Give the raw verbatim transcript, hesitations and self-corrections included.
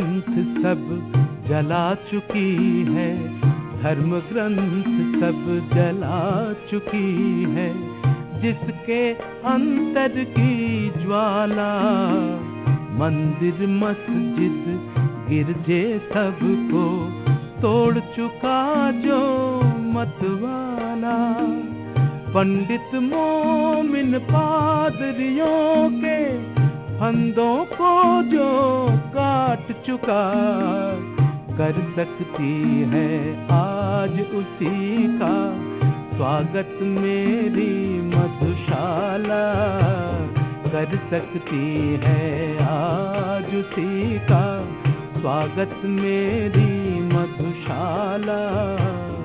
ग्रंथ सब जला चुकी है, धर्म ग्रंथ सब जला चुकी है। जिसके अंतर की ज्वाला मंदिर मस्जिद गिरजे सबको तोड़ चुका जो मतवाला। पंडित मोमिन पादरियों के फंदों को जो काट चुका, कर सकती है आज उसी का स्वागत मेरी मधुशाला। कर सकती है आज उसी का स्वागत मेरी मधुशाला।